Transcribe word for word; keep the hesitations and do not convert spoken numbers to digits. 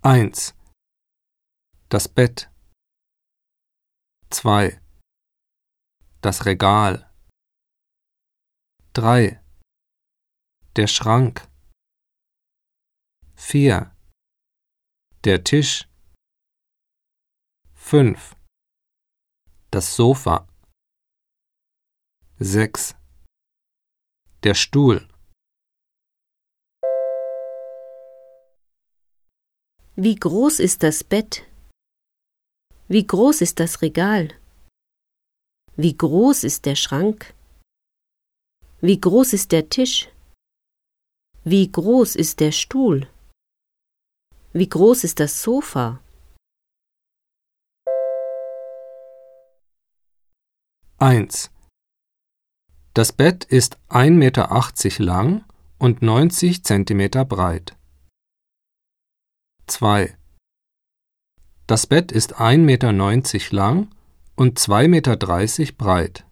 eins. Das Bett. zwei. Das Regal. drei. Der Schrank. vier. Der Tisch. fünf. Das Sofa. sechs. Der Stuhl. Wie groß ist das Bett? Wie groß ist das Regal? Wie groß ist der Schrank? Wie groß ist der Tisch? Wie groß ist der Stuhl? Wie groß ist das Sofa? eins. Das Bett ist ein Meter achtzig lang und neunzig Zentimeter breit. zwei. Das Bett ist ein Meter neunzig lang und zwei Meter dreißig breit.